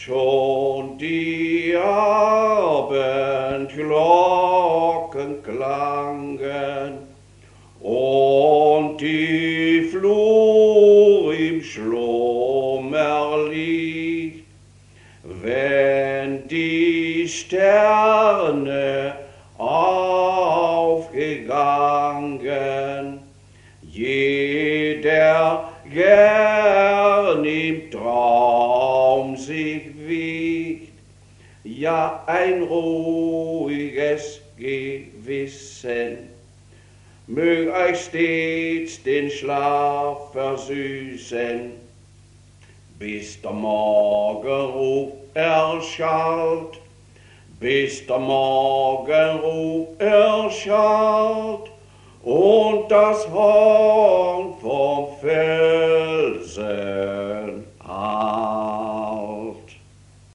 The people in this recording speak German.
Schon die Abendglocken klangen und die Flur im Schlummer liegt, wenn die Sterne aufgegangen, jeder gern im Traum sich wiegt, ja ein ruhiges Gewissen mög euch stets den Schlaf versüßen, bis der Morgenruf erschallt, bis der Morgenruf erschallt und das Horn vom Felsen